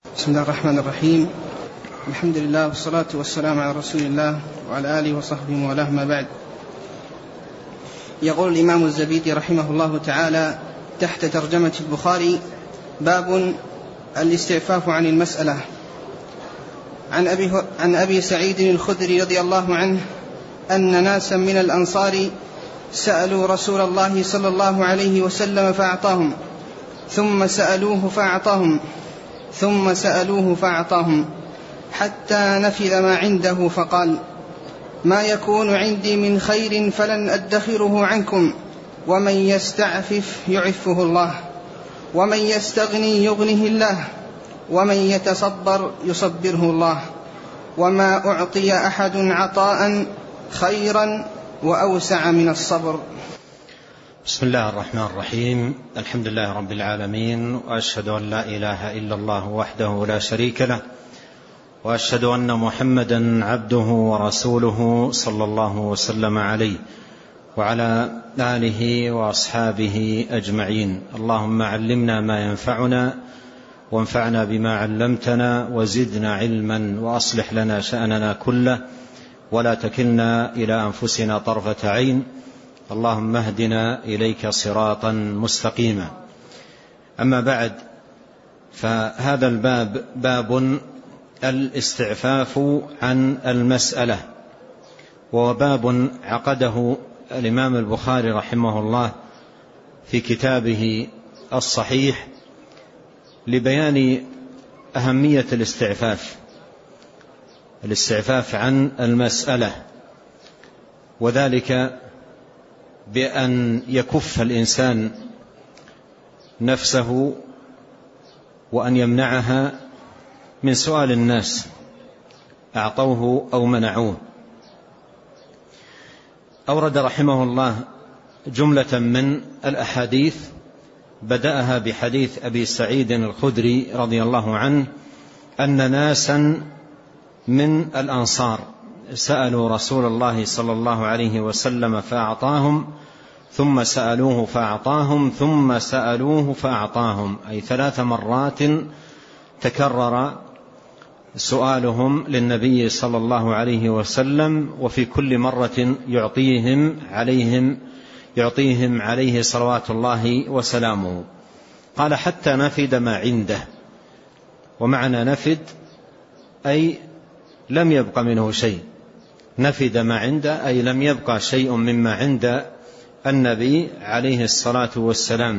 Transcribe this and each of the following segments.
بسم الله الرحمن الرحيم. الحمد لله والصلاة والسلام على رسول الله وعلى آله وصحبه وله، ما بعد. يقول الإمام الزبيدي رحمه الله تعالى تحت ترجمة البخاري: باب الاستعفاف عن المسألة. عن أبي سعيد الخدري رضي الله عنه أن ناسا من الأنصار سألوا رسول الله صلى الله عليه وسلم فأعطاهم، ثم سألوه فأعطاهم حتى نفذ ما عنده، فقال: ما يكون عندي من خير فلن أدخره عنكم، ومن يستعفف يعفه الله، ومن يستغني يغنه الله، ومن يتصبر يصبره الله، وما أعطي أحد عطاء خيرا وأوسع من الصبر. بسم الله الرحمن الرحيم. الحمد لله رب العالمين، وأشهد أن لا إله إلا الله وحده لا شريك له، وأشهد أن محمدا عبده ورسوله صلى الله وسلم عليه وعلى آله وأصحابه أجمعين. اللهم علمنا ما ينفعنا، وانفعنا بما علمتنا، وزدنا علما، وأصلح لنا شأننا كله، ولا تكلنا إلى أنفسنا طرفة عين. اللهم اهدنا إليك صراطا مستقيما. أما بعد، فهذا الباب باب الاستعفاف عن المسألة، وهو باب عقده الإمام البخاري رحمه الله في كتابه الصحيح لبيان أهمية الاستعفاف عن المسألة، وذلك بأن يكف الإنسان نفسه وأن يمنعها من سؤال الناس أعطوه أو منعوه. أورد رحمه الله جملة من الأحاديث، بدأها بحديث أبي سعيد الخدري رضي الله عنه أن ناسا من الأنصار سألوا رسول الله صلى الله عليه وسلم فأعطاهم، ثم سألوه فأعطاهم، ثم سألوه فأعطاهم، أي 3 مرات تكرر سؤالهم للنبي صلى الله عليه وسلم، وفي كل مرة يعطيهم عليه صلوات الله وسلامه. قال: حتى نفد ما عنده. ومعنى نفد أي لم يبق منه شيء، نفد ما عنده أي لم يبقى شيء مما عند النبي عليه الصلاة والسلام.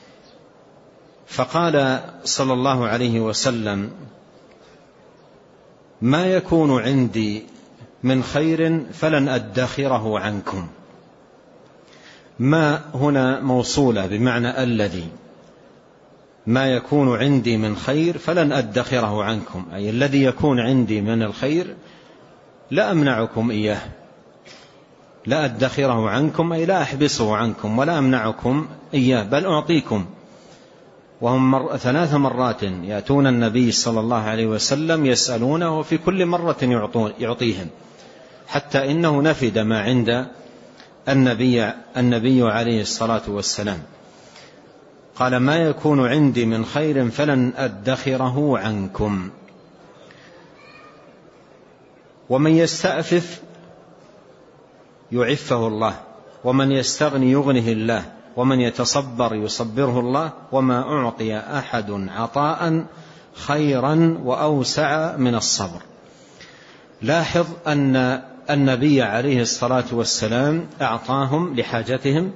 فقال صلى الله عليه وسلم: ما يكون عندي من خير فلن أدخره عنكم. ما هنا موصولة بمعنى الذي، ما يكون عندي من خير فلن أدخره عنكم، أي الذي يكون عندي من الخير لا أمنعكم إياه، لا أدخره عنكم أي لا أحبسه عنكم ولا أمنعكم إياه، بل أعطيكم. وهم 3 مرات يأتون النبي صلى الله عليه وسلم يسألونه، وفي كل مرة يعطيهم، حتى إنه نفد ما عند النبي عليه الصلاة والسلام. قال: ما يكون عندي من خير فلن أدخره عنكم. ومن يستعفف يعفه الله، ومن يستغني يغنه الله، ومن يتصبر يصبره الله، وما أعطي أحد عطاء خيرا وأوسع من الصبر. لاحظ أن النبي عليه الصلاة والسلام أعطاهم لحاجتهم،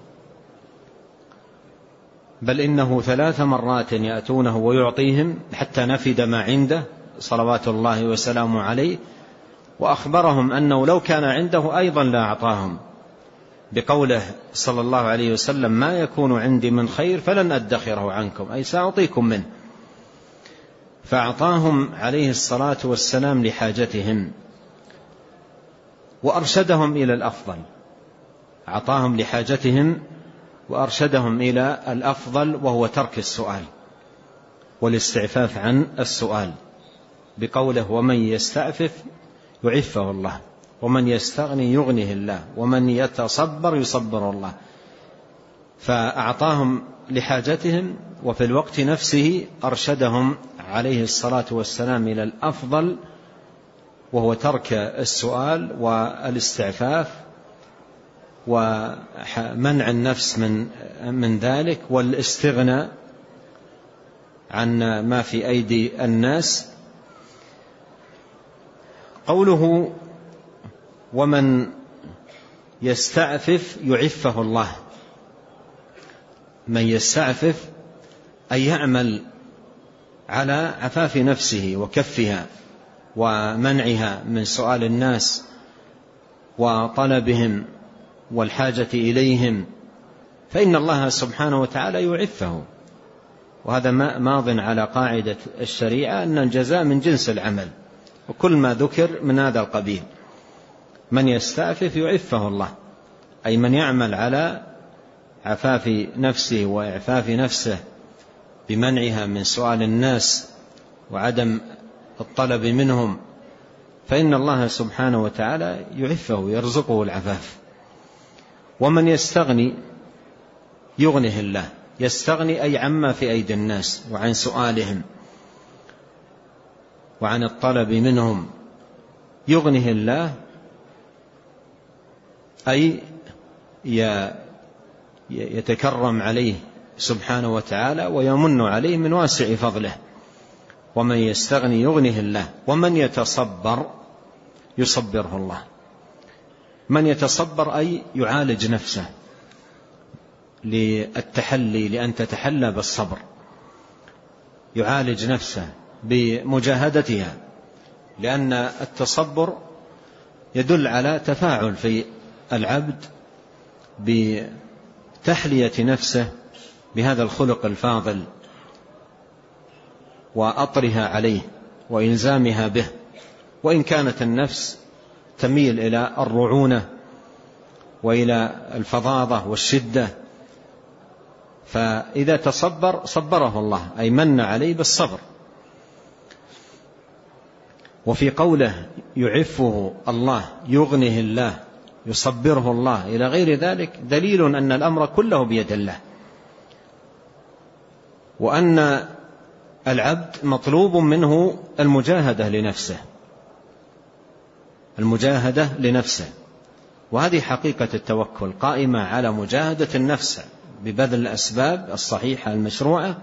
بل إنه 3 مرات يأتونه ويعطيهم حتى نفد ما عنده صلوات الله وسلامه عليه، وأخبرهم أنه لو كان عنده أيضا لا أعطاهم، بقوله صلى الله عليه وسلم: ما يكون عندي من خير فلن أدخره عنكم، أي سأعطيكم منه. فأعطاهم عليه الصلاة والسلام لحاجتهم، وأرشدهم إلى الأفضل. أعطاهم لحاجتهم وأرشدهم إلى الأفضل، وهو ترك السؤال والاستعفاف عن السؤال، بقوله: ومن يستعفف يعفه الله، ومن يستغني يغنه الله، ومن يتصبر يصبر الله. فأعطاهم لحاجتهم، وفي الوقت نفسه أرشدهم عليه الصلاة والسلام إلى الأفضل، وهو ترك السؤال والاستعفاف ومنع النفس من ذلك والاستغناء عن ما في أيدي الناس. قوله ومن يستعفف يعفه الله، من يستعفف أي يعمل على عفاف نفسه وكفها ومنعها من سؤال الناس وطلبهم والحاجة إليهم، فإن الله سبحانه وتعالى يعفه. وهذا ماض على قاعدة الشريعة أن الجزاء من جنس العمل، وكل ما ذكر من هذا القبيل. من يستعفف يعفه الله، أي من يعمل على عفاف نفسه وإعفاف نفسه بمنعها من سؤال الناس وعدم الطلب منهم، فإن الله سبحانه وتعالى يعفه يرزقه العفاف. ومن يستغني يغنه الله، يستغني أي عما في أيدي الناس وعن سؤالهم وعن الطلب منهم، يغنه الله أي يتكرم عليه سبحانه وتعالى ويمن عليه من واسع فضله. ومن يستغني يغنه الله. ومن يتصبر يصبره الله. من يتصبر أي يعالج نفسه للتحلي، لأن تتحلى بالصبر، يعالج نفسه بمجاهدتها، لأن التصبر يدل على تفاعل في العبد بتحلية نفسه بهذا الخلق الفاضل وأطرها عليه وإلزامها به. وإن كانت النفس تميل إلى الرعونة وإلى الفظاظة والشدة، فإذا تصبر صبره الله، أي من عليه بالصبر. وفي قوله يعفه الله يغنه الله يصبره الله إلى غير ذلك دليل أن الأمر كله بيد الله، وأن العبد مطلوب منه المجاهدة لنفسه، المجاهدة لنفسه. وهذه حقيقة التوكل، قائمة على مجاهدة النفس ببذل الأسباب الصحيحة المشروعة،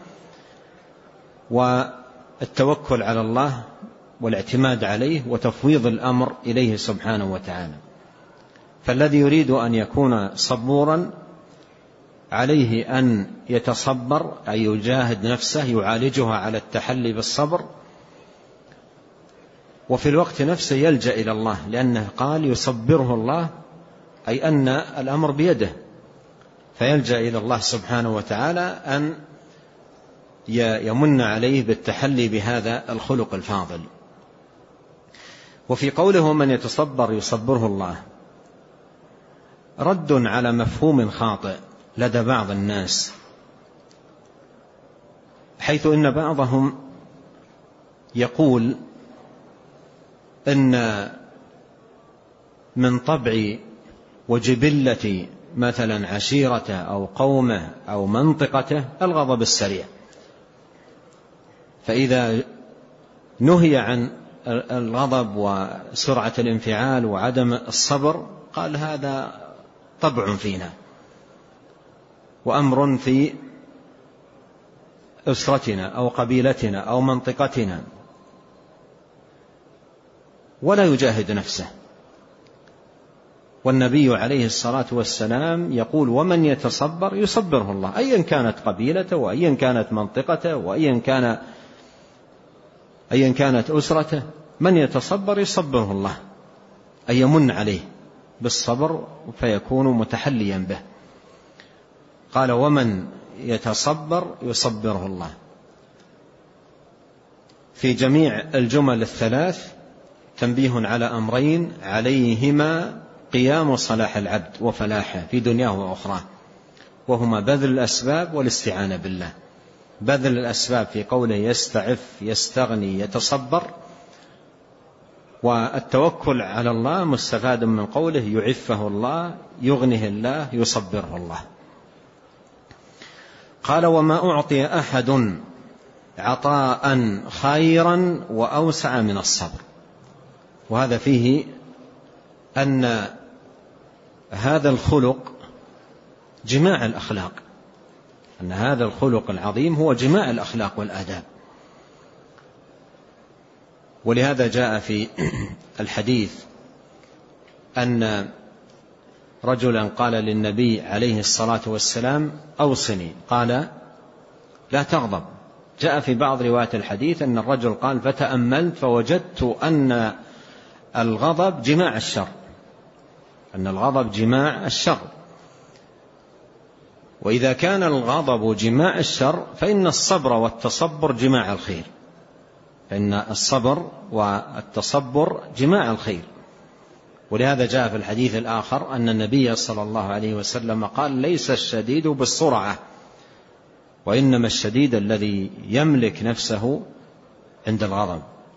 والتوكل على الله والاعتماد عليه وتفويض الأمر إليه سبحانه وتعالى. فالذي يريد أن يكون صبورا عليه أن يتصبر، أي يجاهد نفسه يعالجها على التحلي بالصبر، وفي الوقت نفسه يلجأ إلى الله، لأنه قال يصبره الله، أي أن الأمر بيده، فيلجأ إلى الله سبحانه وتعالى أن يمن عليه بالتحلي بهذا الخلق الفاضل. وفي قوله من يتصبر يصبره الله رد على مفهوم خاطئ لدى بعض الناس، حيث إن بعضهم يقول إن من طبع وجبلة مثلا عشيرته أو قومه أو منطقته الغضب السريع، فإذا نهي عن الغضب وسرعة الانفعال وعدم الصبر قال هذا طبع فينا وأمر في أسرتنا أو قبيلتنا أو منطقتنا، ولا يجاهد نفسه. والنبي عليه الصلاة والسلام يقول ومن يتصبر يصبره الله، أيا كانت قبيلته وأيا كانت منطقته وأيا كانت أسرته، من يتصبر يصبره الله، أي يمن عليه بالصبر فيكون متحليا به. قال ومن يتصبر يصبره الله. في جميع الجمل الثلاث تنبيه على أمرين عليهما قيام صلاح العبد وفلاحه في دنياه وأخراه، وهما بذل الأسباب والاستعانة بالله. بذل الأسباب في قوله يستعف يستغني يتصبر، والتوكل على الله مستفاد من قوله يعفه الله يغنه الله يصبره الله. قال وما أعطي أحد عطاء خيرا وأوسع من الصبر. وهذا فيه أن هذا الخلق جماع الأخلاق، أن هذا الخلق العظيم هو جماع الأخلاق والآداب. ولهذا جاء في الحديث أن رجلا قال للنبي عليه الصلاة والسلام أوصني، قال لا تغضب. جاء في بعض روايات الحديث أن الرجل قال فتأملت فوجدت أن الغضب جماع الشر، أن الغضب جماع الشر. وإذا كان الغضب جماع الشر فإن الصبر والتصبر جماع الخير، فإن الصبر والتصبر جماع الخير. ولهذا جاء في الحديث الآخر أن النبي صلى الله عليه وسلم قال ليس الشديد بالسرعة، وإنما الشديد الذي يملك نفسه عند الغضب.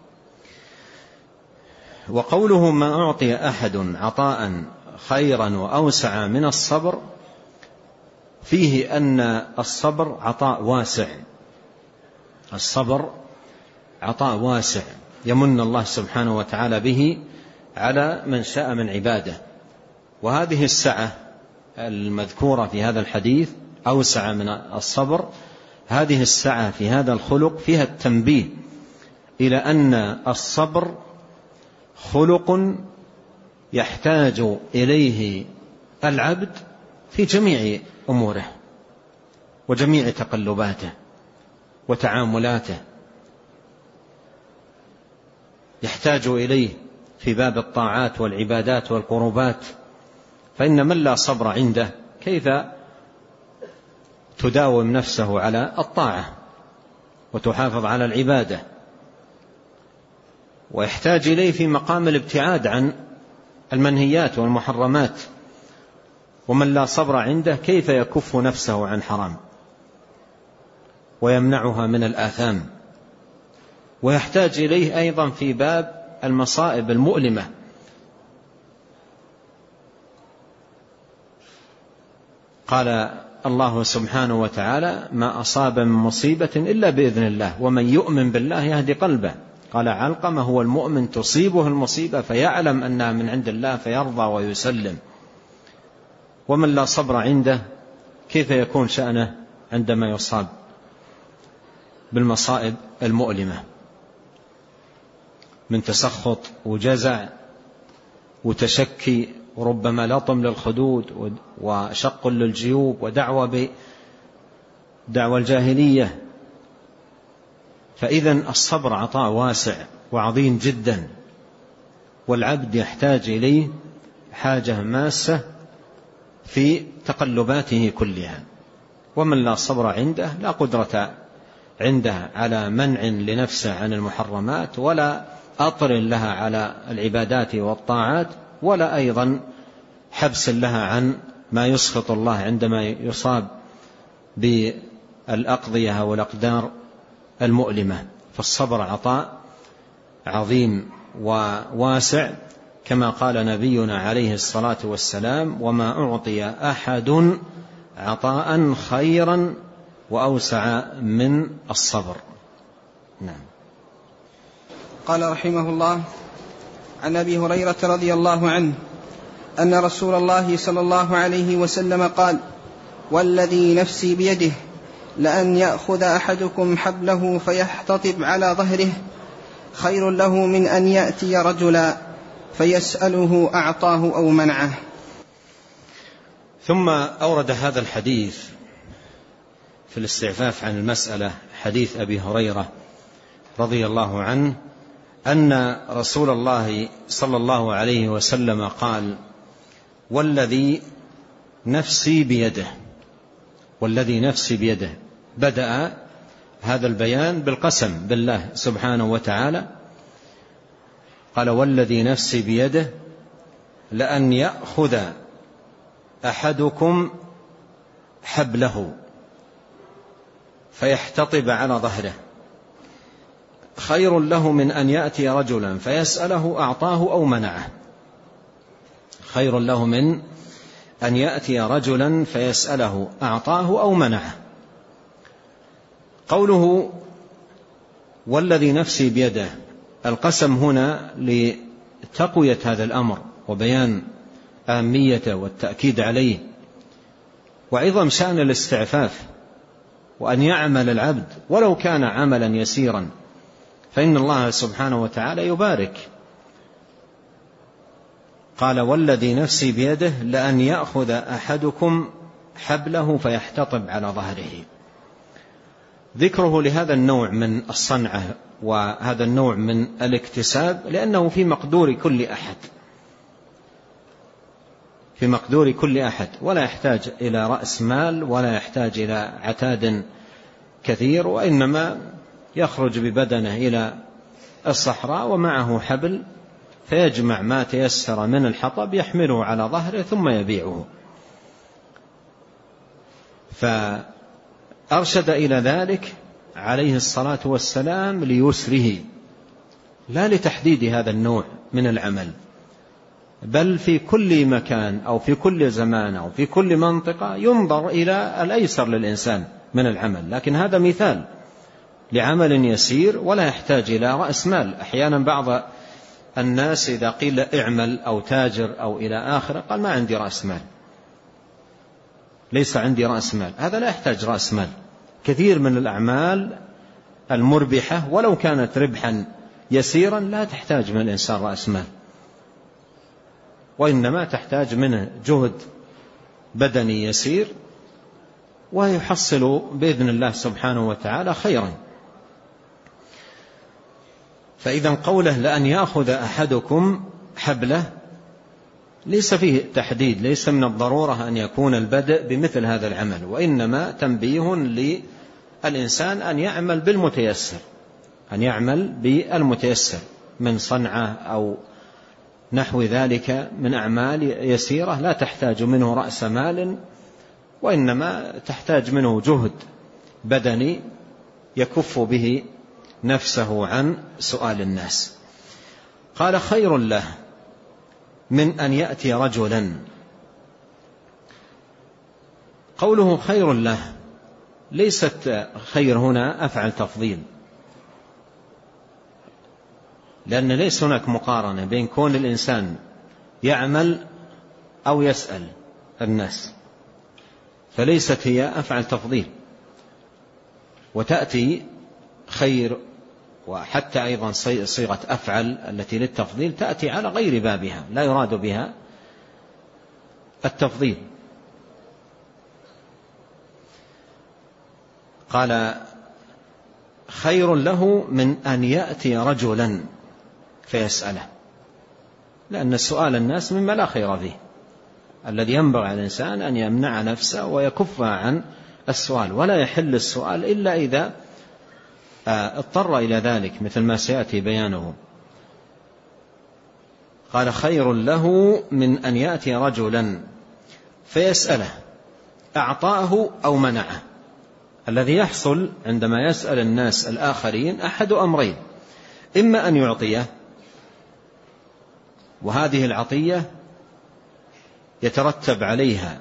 وقوله ما أعطي أحد عطاء خيرا وأوسع من الصبر فيه أن الصبر عطاء واسع، الصبر عطاء واسع يمن الله سبحانه وتعالى به على من شاء من عباده. وهذه السعة المذكورة في هذا الحديث أوسع من الصبر، هذه السعة في هذا الخلق فيها التنبيه إلى أن الصبر خلق يحتاج إليه العبد في جميع أموره وجميع تقلباته وتعاملاته، يحتاج إليه في باب الطاعات والعبادات والقربات. فإن من لا صبر عنده كيف تداوم نفسه على الطاعة وتحافظ على العبادة؟ ويحتاج إليه في مقام الابتعاد عن المنهيات والمحرمات. ومن لا صبر عنده كيف يكف نفسه عن حرام ويمنعها من الآثام؟ ويحتاج إليه أيضا في باب المصائب المؤلمة. قال الله سبحانه وتعالى ما أصاب من مصيبة إلا بإذن الله ومن يؤمن بالله يهدي قلبه. قال علقمة هو المؤمن تصيبه المصيبة فيعلم أنها من عند الله فيرضى ويسلم. ومن لا صبر عنده كيف يكون شأنه عندما يصاب بالمصائب المؤلمة من تسخط وجزع وتشكي وربما لطم للخدود وشق للجيوب ودعوة بدعوى الجاهلية. فإذن الصبر عطاء واسع وعظيم جدا، والعبد يحتاج إليه حاجة ماسة في تقلباته كلها. ومن لا صبر عنده لا قدرة عنده على منع لنفسه عن المحرمات ولا أطر لها على العبادات والطاعات ولا أيضا حبس لها عن ما يسخط الله عندما يصاب بالأقضية والأقدار المؤلمة. فالصبر عطاء عظيم وواسع كما قال نبينا عليه الصلاة والسلام وما أعطي أحد عطاء خيرا وأوسع من الصبر. نعم. قال رحمه الله عن أبي هريرة رضي الله عنه أن رسول الله صلى الله عليه وسلم قال والذي نفسي بيده لأن يأخذ أحدكم حبله فيحتطب على ظهره خير له من أن يأتي رجلا فيسأله أعطاه أو منعه. ثم أورد هذا الحديث في الاستعفاف عن المسألة حديث أبي هريرة رضي الله عنه أن رسول الله صلى الله عليه وسلم قال والذي نفسي بيده، والذي نفسي بيده. بدأ هذا البيان بالقسم بالله سبحانه وتعالى، قال والذي نفسي بيده لأن يأخذ أحدكم حبله فيحتطب على ظهره خير له من أن يأتي رجلا فيسأله أعطاه أو منعه. خير له من أن يأتي رجلا فيسأله أعطاه أو منعه. قوله والذي نفسي بيده، القسم هنا لتقوية هذا الأمر وبيان أهميته والتأكيد عليه وعظم شأن الاستعفاف، وأن يعمل العبد ولو كان عملا يسيرا فإن الله سبحانه وتعالى يبارك. قال والذي نفسي بيده لأن يأخذ أحدكم حبله فيحتطب على ظهره. ذكره لهذا النوع من الصنعة وهذا النوع من الاكتساب لأنه في مقدور كل أحد، في مقدور كل أحد، ولا يحتاج إلى رأس مال ولا يحتاج إلى عتاد كثير، وإنما يخرج ببدنه إلى الصحراء ومعه حبل فيجمع ما تيسر من الحطب يحمله على ظهره ثم يبيعه. فأرشد إلى ذلك عليه الصلاة والسلام ليسره لا لتحديد هذا النوع من العمل، بل في كل مكان أو في كل زمان أو في كل منطقة ينظر إلى الأيسر للإنسان من العمل، لكن هذا مثال لعمل يسير ولا يحتاج إلى رأس مال. أحيانا بعض الناس إذا قيل اعمل أو تاجر أو إلى آخره قال ما عندي رأس مال، ليس عندي رأس مال. هذا لا يحتاج رأس مال. كثير من الأعمال المربحة ولو كانت ربحا يسيرا لا تحتاج من الإنسان رأس مال، وإنما تحتاج منه جهد بدني يسير ويحصل بإذن الله سبحانه وتعالى خيرا. فإذا قوله لأن يأخذ أحدكم حبله ليس فيه تحديد، ليس من الضرورة أن يكون البدء بمثل هذا العمل، وإنما تنبيه للإنسان أن يعمل بالمتيسر، أن يعمل بالمتيسر من صنعة أو نحو ذلك من أعمال يسيرة لا تحتاج منه رأس مال، وإنما تحتاج منه جهد بدني يكف به نفسه عن سؤال الناس. قال خير له من أن يأتي رجلا. قوله خير له ليست خير هنا أفعل تفضيل، لأن ليس هناك مقارنة بين كون الإنسان يعمل أو يسأل الناس، فليست هي أفعل تفضيل. وتأتي خير وحتى أيضا صيغة أفعل التي للتفضيل تأتي على غير بابها، لا يراد بها التفضيل. قال خير له من أن يأتي رجلا فيسأله، لأن سؤال الناس مما لا خير فيه. الذي ينبغي على الإنسان أن يمنع نفسه ويكفها عن السؤال، ولا يحل السؤال إلا إذا اضطر إلى ذلك مثل ما سيأتي بيانه. قال خير له من أن يأتي رجلا فيسأله أعطاه أو منعه. الذي يحصل عندما يسأل الناس الآخرين أحد أمرين: إما أن يعطيه، وهذه العطية يترتب عليها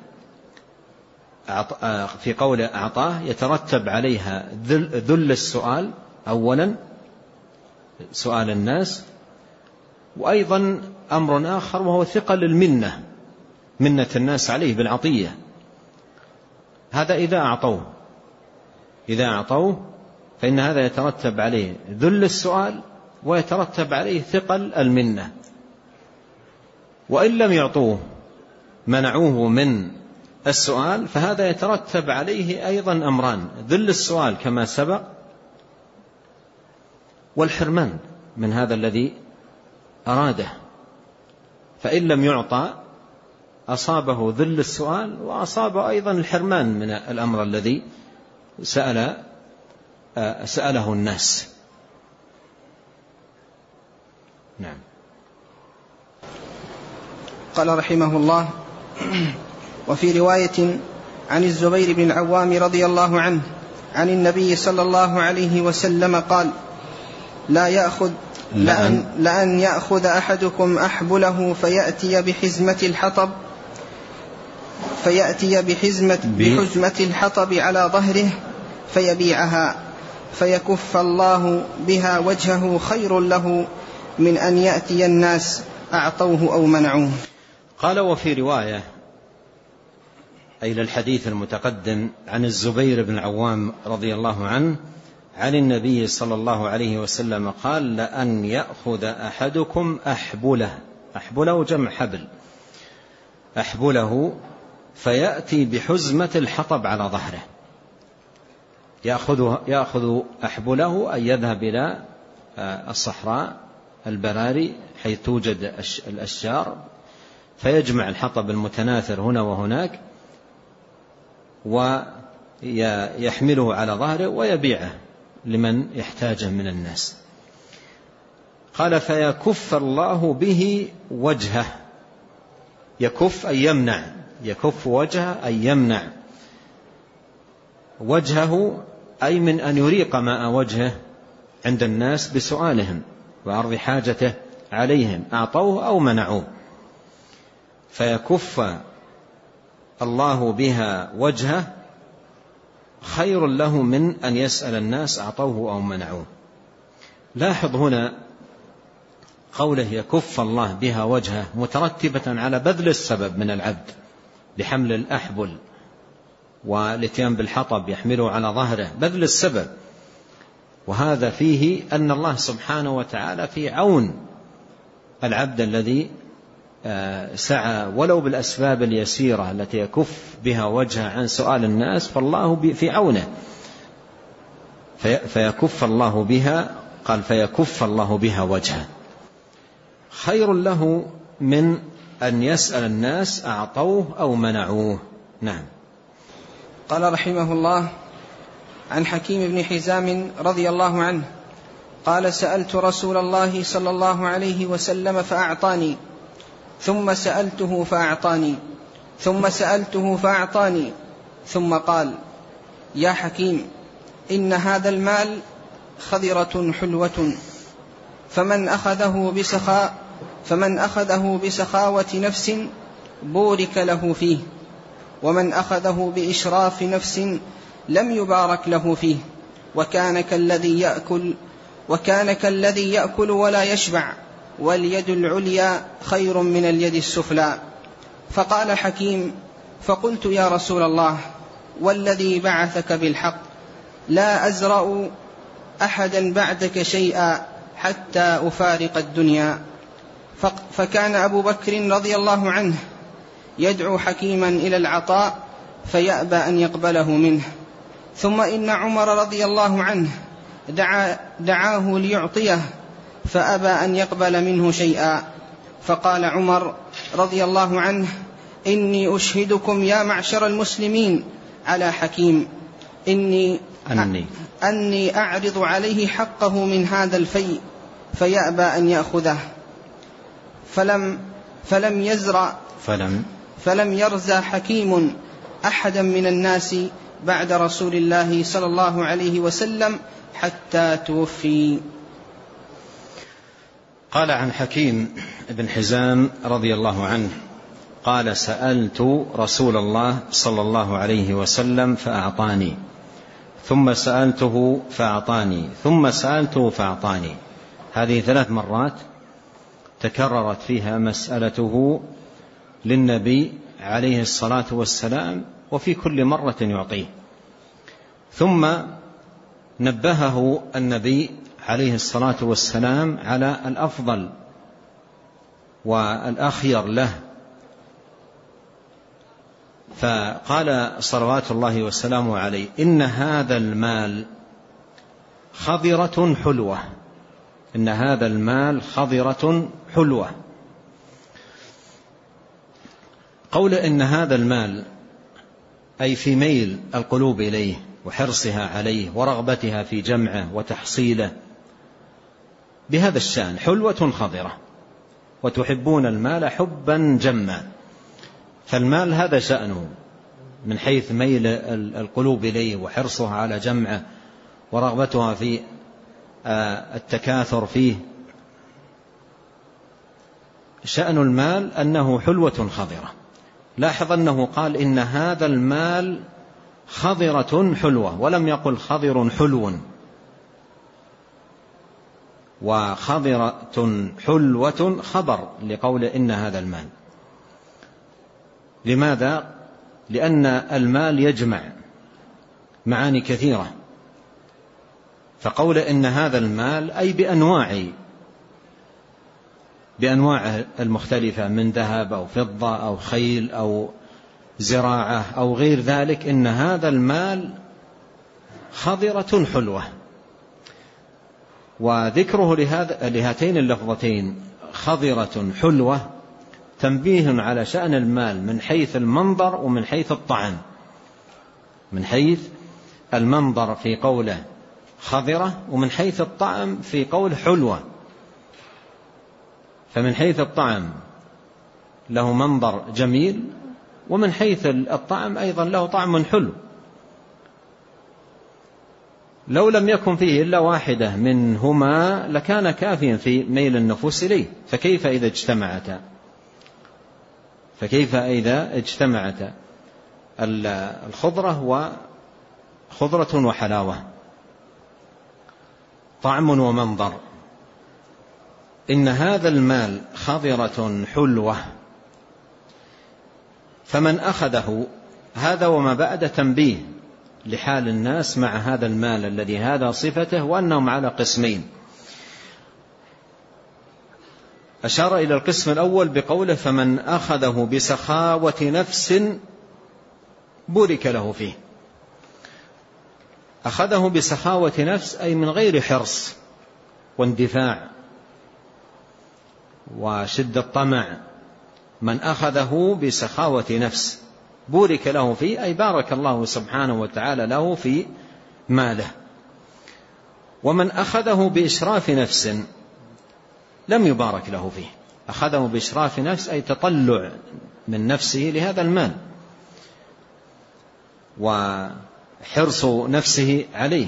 في قول أعطاه يترتب عليها ذل السؤال أولا، سؤال الناس، وأيضا أمر آخر وهو ثقل المنة، منة الناس عليه بالعطية. هذا إذا أعطوه فإن هذا يترتب عليه ذل السؤال ويترتب عليه ثقل المنة. وإن لم يعطوه منعوه من السؤال فهذا يترتب عليه أيضا أمران: ذل السؤال كما سبق، والحرمان من هذا الذي أراده. فإن لم يعطى أصابه ذل السؤال وأصابه أيضا الحرمان من الأمر الذي سأله الناس. نعم. قال رحمه الله: وفي رواية عن الزبير بن العوام رضي الله عنه عن النبي صلى الله عليه وسلم قال: لأن يأخذ أحدكم أحبله فيأتي بحزمة الحطب على ظهره فيبيعها، فيكف الله بها وجهه خير له من أن يأتي الناس أعطوه أو منعوه. قال: وفي رواية أي للحديث المتقدم عن الزبير بن العوام رضي الله عنه عن النبي صلى الله عليه وسلم قال: لأن يأخذ أحدكم أحبله جمع حبل، أحبله فيأتي بحزمة الحطب على ظهره. يأخذ أحبله أن يذهب إلى الصحراء البراري حيث توجد الأشجار، فيجمع الحطب المتناثر هنا وهناك ويحمله على ظهره ويبيعه لمن يحتاجه من الناس. قال: فيكف الله به وجهه. يكف أي يمنع، يكف وجهه أي يمنع وجهه، أي من أن يريق ماء وجهه عند الناس بسؤالهم وعرض حاجته عليهم، أعطوه أو منعوه. فيكف الله بها وجهه خير له من أن يسأل الناس أعطوه أو منعوه. لاحظ هنا قوله يكف الله بها وجهه مترتبة على بذل السبب من العبد لحمل الأحبل والاتيان بالحطب يحمله على ظهره، بذل السبب، وهذا فيه أن الله سبحانه وتعالى في عون العبد الذي سعى ولو بالأسباب اليسيرة التي يكف بها وجهه عن سؤال الناس، فالله في عونه. فيكف الله بها، قال: فيكف الله بها وجهه خير له من أن يسأل الناس أعطوه أو منعوه. نعم. قال رحمه الله: عن حكيم بن حزام رضي الله عنه قال: سألت رسول الله صلى الله عليه وسلم فأعطاني، ثم سألته فأعطاني، ثم سألته فأعطاني، ثم قال: يا حكيم، إن هذا المال خضرة حلوة، فمن أخذه بسخاوة نفس بورك له فيه، ومن أخذه بإشراف نفس لم يبارك له فيه، وكان كالذي يأكل ولا يشبع، واليد العليا خير من اليد السفلى. فقال حكيم: فقلت: يا رسول الله، والذي بعثك بالحق لا أزرع أحدا بعدك شيئا حتى أفارق الدنيا. فكان أبو بكر رضي الله عنه يدعو حكيما إلى العطاء فيأبى أن يقبله منه. ثم إن عمر رضي الله عنه دعاه ليعطيه فأبى أن يقبل منه شيئا. فقال عمر رضي الله عنه: إني أشهدكم يا معشر المسلمين على حكيم أني أعرض عليه حقه من هذا الفيء فيأبى أن يأخذه. فلم يرزى حكيم أحدا من الناس بعد رسول الله صلى الله عليه وسلم حتى توفي. قال عن حكيم بن حزام رضي الله عنه قال: سألت رسول الله صلى الله عليه وسلم فأعطاني، ثم سألته فأعطاني، ثم سألته فأعطاني. هذه 3 مرات تكررت فيها مسألته للنبي عليه الصلاة والسلام، وفي كل مرة يعطيه. ثم نبهه النبي عليه الصلاة والسلام على الأفضل والأخير له، فقال صلوات الله وسلامه عليه: إن هذا المال خضرة حلوة، إن هذا المال خضرة حلوة. قول إن هذا المال أي في ميل القلوب إليه وحرصها عليه ورغبتها في جمعه وتحصيله بهذا الشأن، حلوة خضرة، وتحبون المال حبا جما. فالمال هذا شأنه من حيث ميل القلوب إليه وحرصها على جمعه ورغبتها في التكاثر فيه. شأن المال أنه حلوة خضرة. لاحظ أنه قال: إن هذا المال خضرة حلوة، ولم يقل خضر حلو، وخضرة حلوة خبر لقول إن هذا المال. لماذا؟ لأن المال يجمع معاني كثيرة، فقول إن هذا المال أي بأنواعه المختلفة من ذهب أو فضة أو خيل أو زراعة أو غير ذلك، إن هذا المال خضرة حلوة. وذكره لهاتين اللفظتين خضرة حلوة تنبيه على شأن المال من حيث المنظر ومن حيث الطعم. من حيث المنظر في قوله خضرة، ومن حيث الطعم في قوله حلوة. فمن حيث الطعم له منظر جميل، ومن حيث الطعم أيضا له طعم حلو. لو لم يكن فيه إلا واحدة منهما لكان كافيا في ميل النفوس إليه، فكيف إذا اجتمعتا الخضرة وخضرة وحلاوة، طعم ومنظر. إن هذا المال خضرة حلوة، فمن أخذه، هذا وما بعد تنبيه لحال الناس مع هذا المال الذي هذا صفته، وأنهم على قسمين. أشار إلى القسم الأول بقوله فمن أخذه بسخاوة نفس بورك له فيه. أخذه بسخاوة نفس أي من غير حرص واندفاع وشدة طمع. من أخذه بسخاوة نفس بورك له فيه، أي بارك الله سبحانه وتعالى له في ماله. ومن أخذه بإشراف نفس لم يبارك له فيه. أخذه بإشراف نفس أي تطلع من نفسه لهذا المال وحرص نفسه عليه.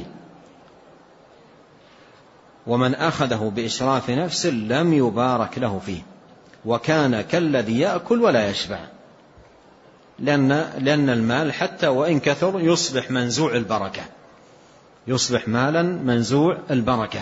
ومن أخذه بإشراف نفس لم يبارك له فيه، وكان كالذي يأكل ولا يشبع. لأن المال حتى وإن كثر يصبح منزوع البركة، يصبح مالا منزوع البركة.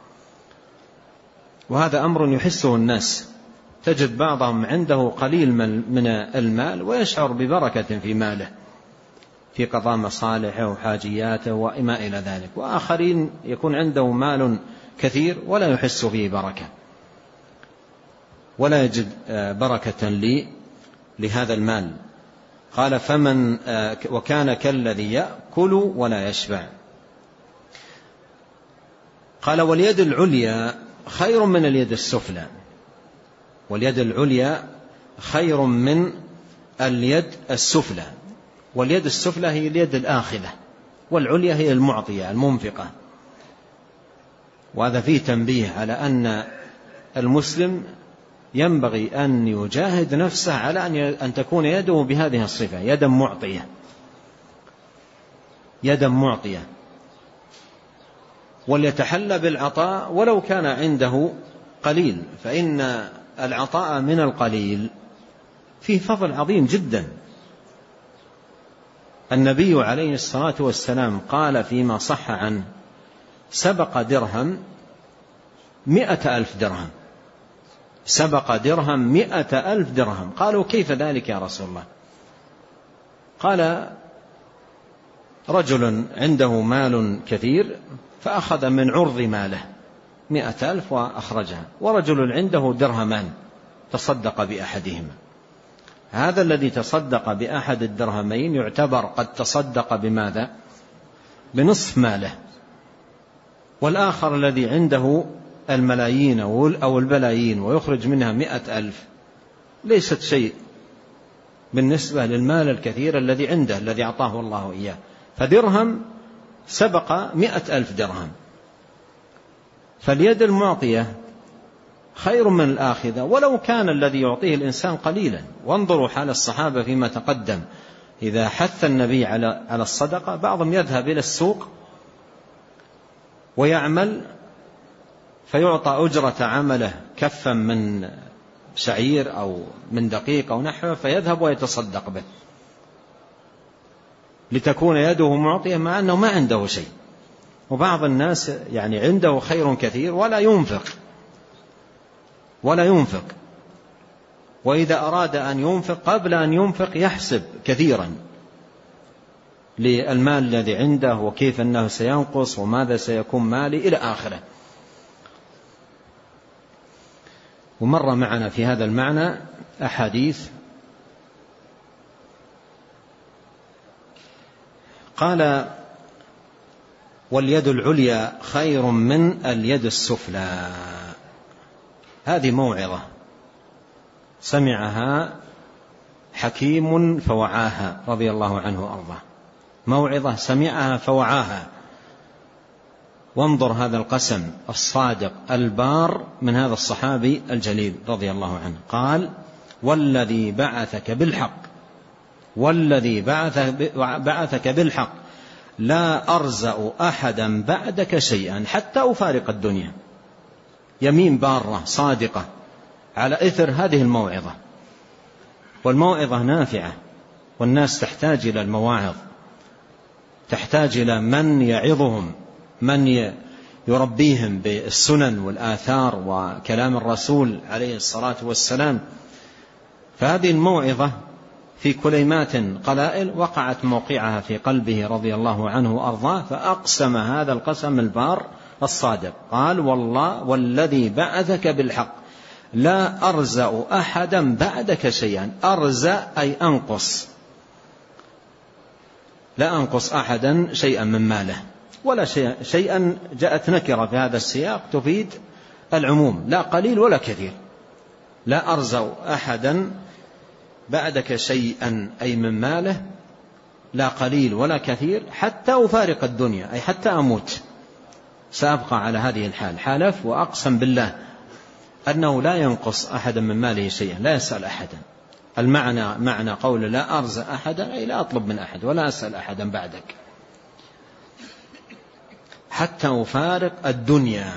وهذا أمر يحسه الناس. تجد بعضهم عنده قليل من المال ويشعر ببركة في ماله، في قضاء مصالحه وحاجياته وما إلى ذلك. وآخرين يكون عنده مال كثير ولا يحس فيه بركة، ولا يجد بركة لهذا المال. قال فمن وكان كالذي يأكل ولا يشبع. قال واليد العليا خير من اليد السفلى. واليد العليا خير من اليد السفلى. واليد السفلى هي اليد الآخذة، والعليا هي المعطية المنفقة. وهذا فيه تنبيه على أن المسلم ينبغي أن يجاهد نفسه على أن تكون يده بهذه الصفة، يدا معطية، يدا معطية. وليتحلى بالعطاء ولو كان عنده قليل، فإن العطاء من القليل فيه فضل عظيم جدا. النبي عليه الصلاة والسلام قال فيما صح عنه سبق درهم 100,000 درهم، سبق درهم 100,000 درهم. قالوا كيف ذلك يا رسول الله؟ قال رجل عنده مال كثير فأخذ من عرض ماله 100,000 وأخرجها، ورجل عنده درهمان تصدق بأحدهما. هذا الذي تصدق بأحد الدرهمين يعتبر قد تصدق بماذا؟ بنصف ماله. والآخر الذي عنده الملايين أو البلايين ويخرج منها 100,000 ليست شيء بالنسبة للمال الكثير الذي عنده الذي أعطاه الله إياه. فدرهم سبق 100,000 درهم. فاليد المعطية خير من الآخذة ولو كان الذي يعطيه الإنسان قليلا. وانظروا حال الصحابة فيما تقدم، إذا حث النبي على الصدقة بعضهم يذهب إلى السوق ويعمل فيعطى أجرة عمله كفا من شعير أو من دقيق أو نحوه، فيذهب ويتصدق به لتكون يده معطية مع أنه ما عنده شيء. وبعض الناس يعني عنده خير كثير ولا ينفق، وإذا أراد أن ينفق قبل أن ينفق يحسب كثيرا للمال الذي عنده وكيف أنه سينقص وماذا سيكون مالي إلى آخره. ومر معنا في هذا المعنى أحاديث. قال: واليد العليا خير من اليد السفلى. هذه موعظة سمعها حكيم فوعاها رضي الله عنه وأرضاه، موعظة سمعها فوعاها. وانظر هذا القسم الصادق البار من هذا الصحابي الجليل رضي الله عنه. قال: والذي بعثك بالحق لا أرزأ أحدا بعدك شيئا حتى أفارق الدنيا. يمين بارة صادقة على إثر هذه الموعظة. والموعظة نافعة، والناس تحتاج إلى المواعظ، تحتاج إلى من يعظهم، من يربيهم بالسنن والآثار وكلام الرسول عليه الصلاة والسلام. فهذه الموعظة في كلمات قلائل وقعت موقعها في قلبه رضي الله عنه وأرضاه، فأقسم هذا القسم البار الصادق. قال: والذي بعثك بالحق لا أرزأ أحدا بعدك شيئا. أرزأ أي أنقص، لا أنقص أحدا شيئا من ماله ولا شيئا. جاءت نكرة في هذا السياق تفيد العموم، لا قليل ولا كثير. لا أرزأ أحدا بعدك شيئا أي من ماله، لا قليل ولا كثير، حتى أفارق الدنيا أي حتى أموت سأبقى على هذه الحال. حالف وأقسم بالله أنه لا ينقص أحدا من ماله شيئا، لا يسأل أحدا. المعنى معنى قول لا أرزأ أحدا أي لا أطلب من أحد ولا أسأل أحدا بعدك حتى أفارق الدنيا.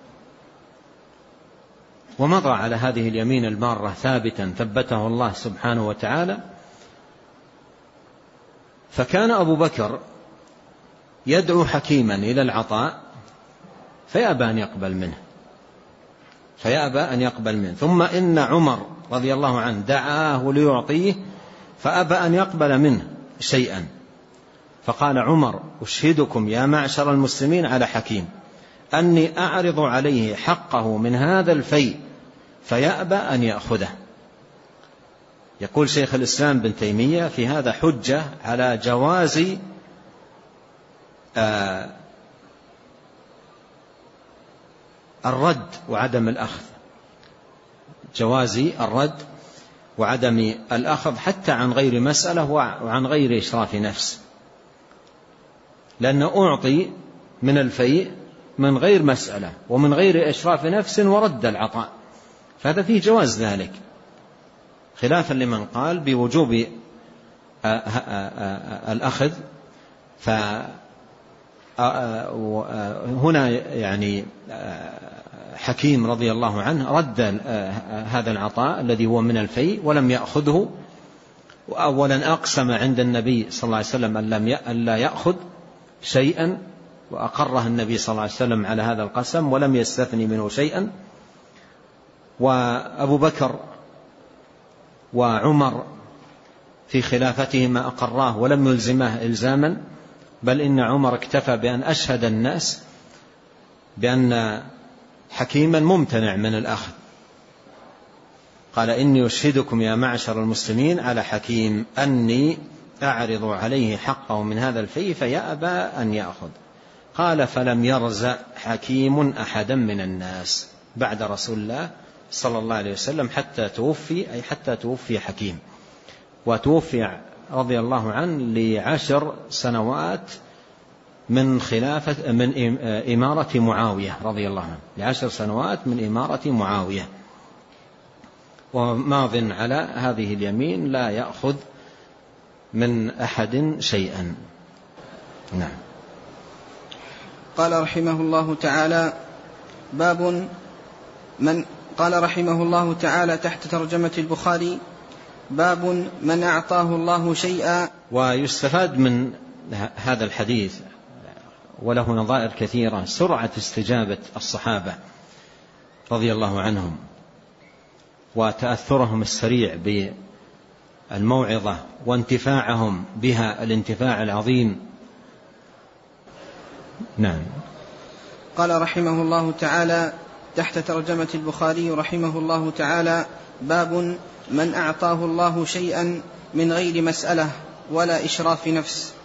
ومضى على هذه اليمين المارة ثابتا ثبته الله سبحانه وتعالى. فكان أبو بكر يدعو حكيما إلى العطاء فيأبى أن يقبل منه، ثم إن عمر رضي الله عنه دعاه ليعطيه فأبى أن يقبل منه شيئا. فقال عمر: أشهدكم يا معشر المسلمين على حكيم أني أعرض عليه حقه من هذا الفيء فيأبى أن يأخذه. يقول شيخ الإسلام بن تيمية في هذا حجة على جواز الرد وعدم الأخذ، جواز الرد وعدم الأخذ حتى عن غير مسألة وعن غير إشراف نفس، لأنه أعطي من الفيء من غير مسألة ومن غير إشراف نفس ورد العطاء، فهذا فيه جواز ذلك، خلافا لمن قال بوجوب الأخذ. فهنا يعني حكيم رضي الله عنه رد هذا العطاء الذي هو من الفيء ولم يأخذه. وأولا أقسم عند النبي صلى الله عليه وسلم أن لا يأخذ شيئا، وأقره النبي صلى الله عليه وسلم على هذا القسم ولم يستثني منه شيئا. وأبو بكر وعمر في خلافتهما أقراه ولم يلزمه إلزاما، بل إن عمر اكتفى بأن أشهد الناس بأن حكيما ممتنع من الأخذ. قال: إني أشهدكم يا معشر المسلمين على حكيم أني أعرض عليه حقه من هذا الفيء فيأبى أن يأخذ. قال: فلم يرزق حكيم أحدا من الناس بعد رسول الله صلى الله عليه وسلم حتى توفي، أي حتى توفي حكيم، وتوفي رضي الله عنه ل10 سنوات من إمارة معاوية رضي الله عنه، ل10 سنوات من إمارة معاوية، وماض على هذه اليمين لا يأخذ من أحد شيئا. نعم. قال رحمه الله تعالى: باب من قال رحمه الله تعالى تحت ترجمة البخاري: باب من أعطاه الله شيئا. ويستفاد من هذا الحديث وله نظائر كثيرة، سرعة استجابة الصحابة رضي الله عنهم وتأثرهم السريع بالموعظة وانتفاعهم بها الانتفاع العظيم. نعم. قال رحمه الله تعالى تحت ترجمة البخاري رحمه الله تعالى: باب من أعطاه الله شيئا من غير مسألة ولا إشراف نفس.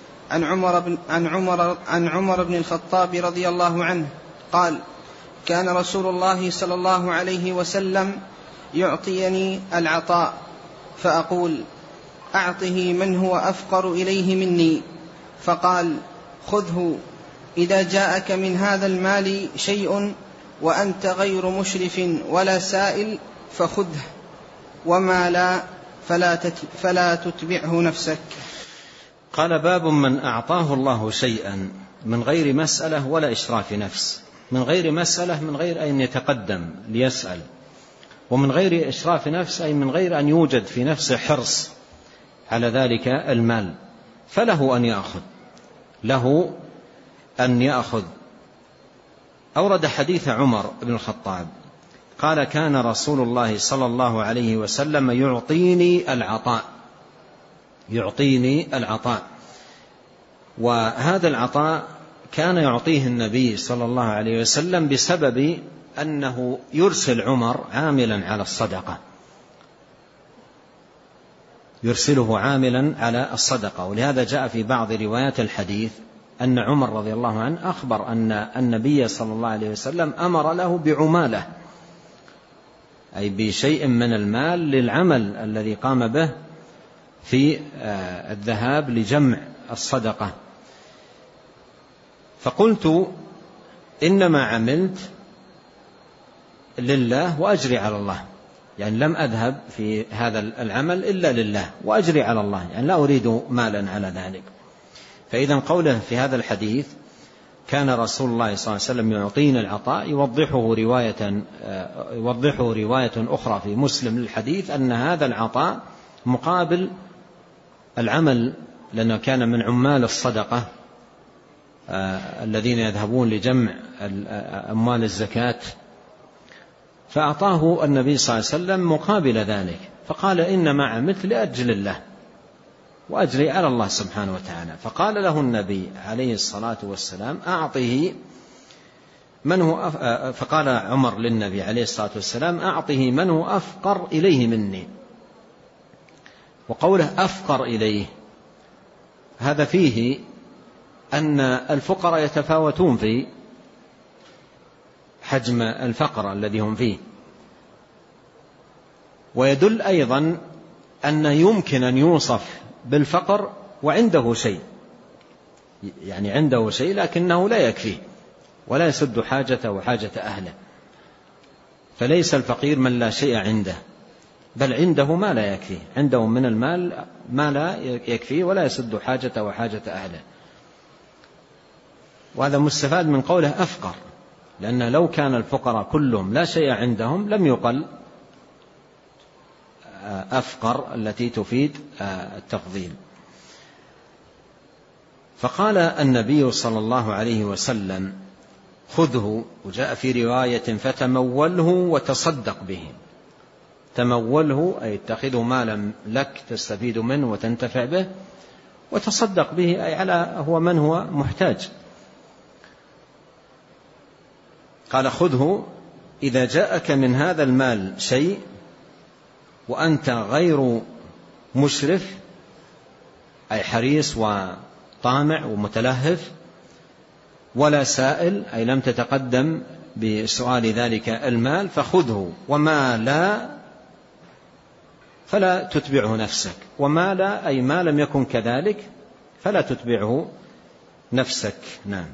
عن عمر بن الخطاب رضي الله عنه قال: كان رسول الله صلى الله عليه وسلم يعطيني العطاء فأقول: أعطه من هو أفقر إليه مني، فقال: خذه إذا جاءك من هذا المال شيء وأنت غير مشرف ولا سائل فخذه، وما لا فلا تتبعه نفسك. قال: باب من أعطاه الله شيئا من غير مسألة ولا إشراف نفس. من غير مسألة من غير أن يتقدم ليسأل، ومن غير إشراف نفس أي من غير أن يوجد في نفسه حرص على ذلك المال، فله أن يأخذ. أورد حديث عمر بن الخطاب قال: كان رسول الله صلى الله عليه وسلم يعطيني العطاء. وهذا العطاء كان يعطيه النبي صلى الله عليه وسلم بسبب أنه يرسل عمر عاملا على الصدقة، يرسله عاملا على الصدقة. ولهذا جاء في بعض روايات الحديث أن عمر رضي الله عنه أخبر أن النبي صلى الله عليه وسلم أمر له بعمالة، أي بشيء من المال للعمل الذي قام به في الذهاب لجمع الصدقة. فقلت: إنما عملت لله وأجري على الله، يعني لم أذهب في هذا العمل إلا لله وأجري على الله، يعني لا أريد مالا على ذلك. فإذا قوله في هذا الحديث كان رسول الله صلى الله عليه وسلم يعطينا العطاء يوضحه رواية أخرى في مسلم للحديث أن هذا العطاء مقابل العمل، لأنه كان من عمال الصدقة الذين يذهبون لجمع أموال الزكاة، فأعطاه النبي صلى الله عليه وسلم مقابل ذلك، فقال: إنما عملت لأجل الله وأجري على الله سبحانه وتعالى. فقال له النبي عليه الصلاة والسلام: أعطه من هو فقال عمر للنبي عليه الصلاة والسلام: أعطه من هو أفقر إليه مني. وقوله أفقر إليه هذا فيه أن الفقراء يتفاوتون في حجم الفقر الذي هم فيه، ويدل أيضا أن يمكن أن يوصف بالفقر وعنده شيء، يعني عنده شيء لكنه لا يكفيه ولا يسد حاجته وحاجة أهله، فليس الفقير من لا شيء عنده، بل عنده ما لا يكفيه، عنده من المال ما لا يكفيه ولا يسد حاجته وحاجة أهله. وهذا مستفاد من قوله أفقر، لأن لو كان الفقراء كلهم لا شيء عندهم لم يقل أفقر التي تفيد التفضيل. فقال النبي صلى الله عليه وسلم: خذه. وجاء في رواية: فتموله وتصدق به. تموله أي اتخذه مالا لك تستفيد منه وتنتفع به، وتصدق به أي على من هو محتاج. قال: خذه إذا جاءك من هذا المال شيء وأنت غير مشرف، أي حريص وطامع ومتلهف، ولا سائل أي لم تتقدم بسؤال ذلك المال، فخذه، وما لا فلا تتبعه نفسك. وما لا أي ما لم يكن كذلك فلا تتبعه نفسك. نعم.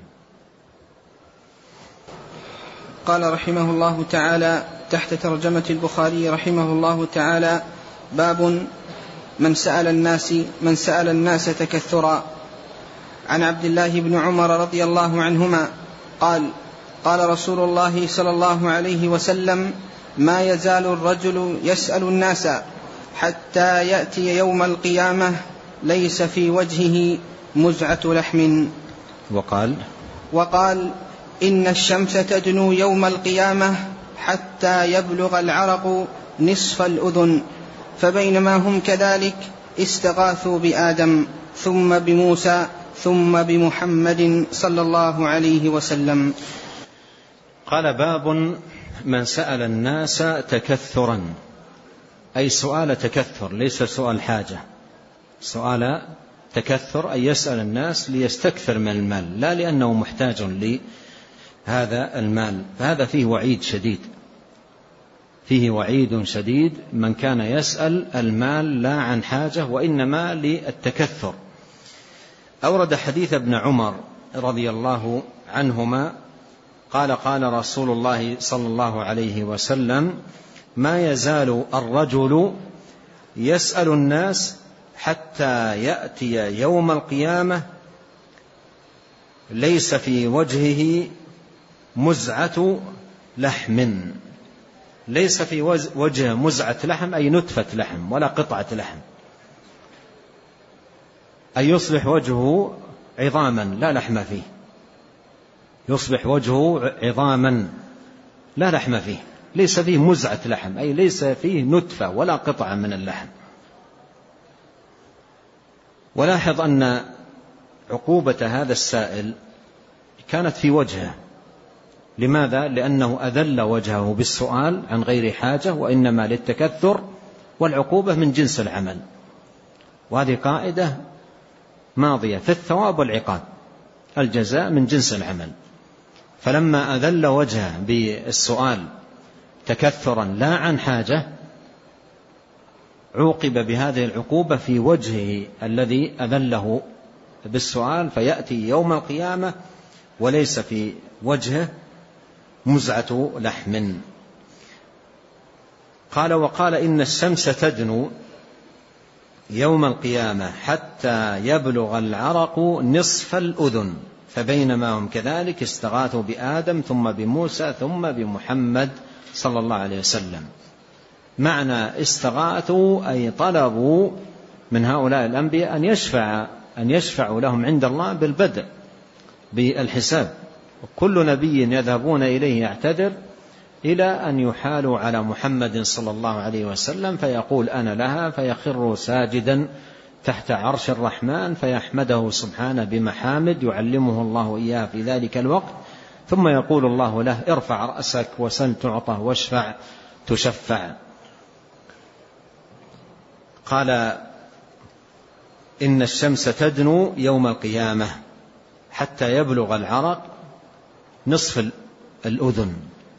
قال رحمه الله تعالى تحت ترجمة البخاري رحمه الله تعالى: باب من سأل الناس تكثرا. عن عبد الله بن عمر رضي الله عنهما قال: قال رسول الله صلى الله عليه وسلم: ما يزال الرجل يسأل الناس حتى يأتي يوم القيامة ليس في وجهه مزعة لحم، وقال إن الشمس تدنو يوم القيامة حتى يبلغ العرق نصف الأذن، فبينما هم كذلك استغاثوا بآدم ثم بموسى ثم بمحمد صلى الله عليه وسلم. قال: باب من سأل الناس تكثرا، أي سؤال تكثر، ليس سؤال حاجة، سؤال تكثر أي يسأل الناس ليستكثر من المال، لا لأنه محتاج لهذا المال. فهذا فيه وعيد شديد، فيه وعيد شديد من كان يسأل المال لا عن حاجة وإنما للتكثر. أورد حديث ابن عمر رضي الله عنهما قال: قال رسول الله صلى الله عليه وسلم: ما يزال الرجل يسأل الناس حتى يأتي يوم القيامة ليس في وجهه مزعة لحم، ليس في وجهه مزعة لحم أي نتفة لحم ولا قطعة لحم، أي يصبح وجهه عظاما لا لحم فيه، يصبح وجهه عظاما لا لحم فيه، ليس فيه مزعة لحم أي ليس فيه نتفة ولا قطعة من اللحم. ولاحظ أن عقوبة هذا السائل كانت في وجهه. لماذا؟ لأنه أذل وجهه بالسؤال عن غير حاجة وإنما للتكثر، والعقوبة من جنس العمل، وهذه قاعدة ماضية في الثواب والعقاب، الجزاء من جنس العمل. فلما أذل وجهه بالسؤال تكثرا لا عن حاجة عوقب بهذه العقوبة في وجهه الذي أذله بالسؤال، فيأتي يوم القيامة وليس في وجهه مزعة لحم. قال: وقال إن الشمس تدنو يوم القيامة حتى يبلغ العرق نصف الأذن، فبينما هم كذلك استغاثوا بآدم ثم بموسى ثم بمحمد صلى الله عليه وسلم. معنى استغاثوا أي طلبوا من هؤلاء الأنبياء أن يشفعوا لهم عند الله بالبدء بالحساب. وكل نبي يذهبون إليه يعتذر إلى أن يحالوا على محمد صلى الله عليه وسلم فيقول أنا لها، فيخر ساجدا تحت عرش الرحمن فيحمده سبحانه بمحامد يعلمه الله إياه في ذلك الوقت، ثم يقول الله له: ارفع رأسك وسل تعطى واشفع تشفع. قال: إن الشمس تدنو يوم القيامة حتى يبلغ العرق نصف الأذن،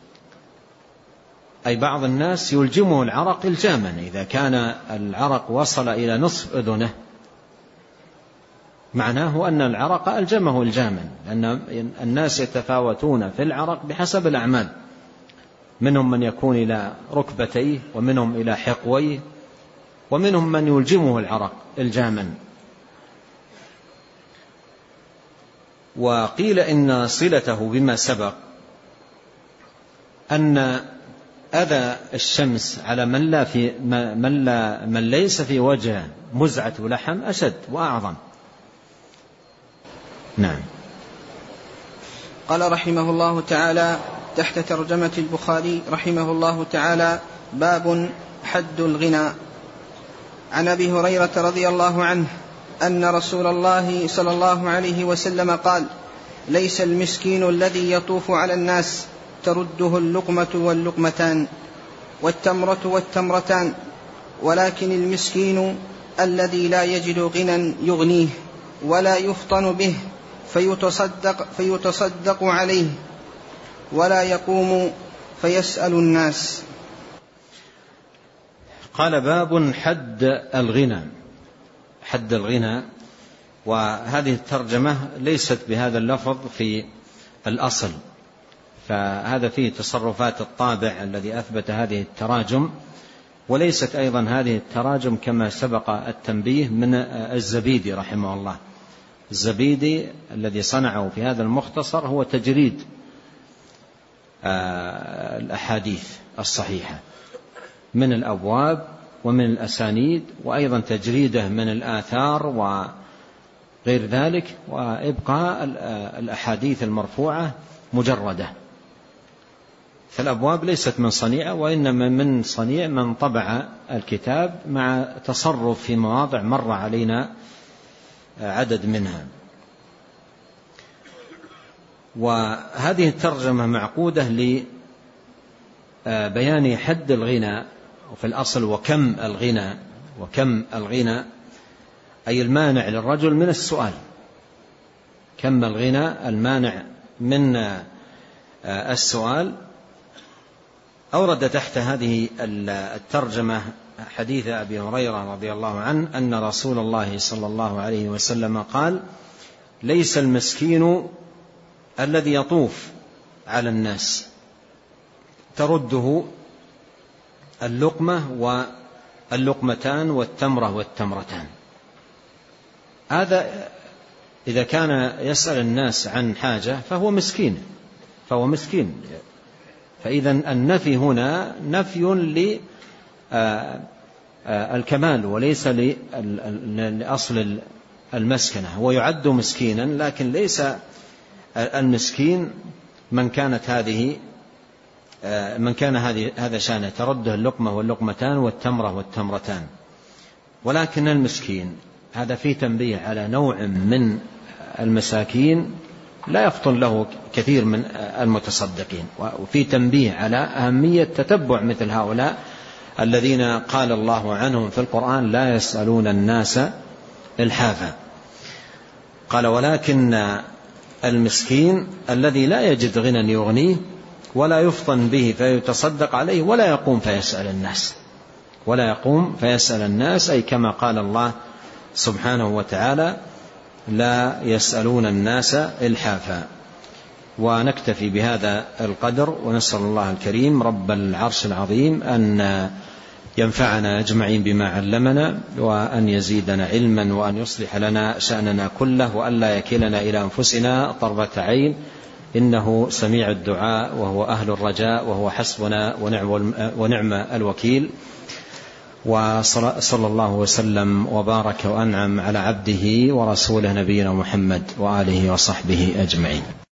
أي بعض الناس يلجمه العرق الجاما، إذا كان العرق وصل إلى نصف أذنه معناه أن العرق ألجمه الجاما، لأن الناس يتفاوتون في العرق بحسب الأعمال، منهم من يكون إلى ركبتيه ومنهم إلى حقويه ومنهم من يلجمه العرق الجاما. وقيل إن صلته بما سبق أن أذى الشمس على من ليس في وجهه مزعة لحم أشد وأعظم. نعم. قال رحمه الله تعالى تحت ترجمة البخاري رحمه الله تعالى: باب حد الغنى. عن أبي هريرة رضي الله عنه أن رسول الله صلى الله عليه وسلم قال: ليس المسكين الذي يطوف على الناس ترده اللقمة واللقمتان والتمرة والتمرتان، ولكن المسكين الذي لا يجد غنى يغنيه ولا يفطن به فيتصدق عليه ولا يقوم فيسأل الناس. قال: باب حد الغنى. حد الغنى، وهذه الترجمة ليست بهذا اللفظ في الأصل، فهذا فيه تصرفات الطابع الذي أثبت هذه التراجم، وليست أيضا هذه التراجم كما سبق التنبيه من الزبيدي رحمه الله. الزبيدي الذي صنعه في هذا المختصر هو تجريد الأحاديث الصحيحة من الأبواب ومن الأسانيد، وأيضا تجريده من الآثار غير ذلك، وإبقاء الأحاديث المرفوعة مجردة. فالأبواب ليست من صنيعة، وإنما من صنيع من طبع الكتاب مع تصرف في مواضع مر علينا عدد منها. وهذه الترجمة معقودة لبيان حد الغنى، وفي الأصل وكم الغنى. وكم الغنى أي المانع للرجل من السؤال. كم الغنى المانع من السؤال. أورد تحت هذه الترجمة حديث أبي هريرة رضي الله عنه أن رسول الله صلى الله عليه وسلم قال: ليس المسكين الذي يطوف على الناس ترده اللقمة واللقمتان والتمرة والتمرتان. هذا إذا كان يسأل الناس عن حاجة فهو مسكين. فإذا النفي هنا نفي للكمال وليس لأصل المسكنة. هو يعد مسكينا، لكن ليس المسكين من كان هذا شأنه ترده اللقمة واللقمتان والتمرة والتمرتان. ولكن المسكين هذا فيه تنبيه على نوع من المساكين لا يفطن له كثير من المتصدقين، وفي تنبيه على أهمية تتبع مثل هؤلاء الذين قال الله عنهم في القرآن: لا يسألون الناس إلحافا. قال: ولكن المسكين الذي لا يجد غنى يغنيه ولا يفطن به فيتصدق عليه ولا يقوم فيسأل الناس، أي كما قال الله سبحانه وتعالى: لا يسألون الناس إلحافا. ونكتفي بهذا القدر، ونسأل الله الكريم رب العرش العظيم أن ينفعنا أجمعين بما علمنا، وأن يزيدنا علما، وأن يصلح لنا شأننا كله، وأن لا يكلنا إلى أنفسنا طرفة عين، إنه سميع الدعاء وهو أهل الرجاء وهو حسبنا ونعم الوكيل. وصلى الله وسلم وبارك وأنعم على عبده ورسوله نبينا محمد وآله وصحبه أجمعين.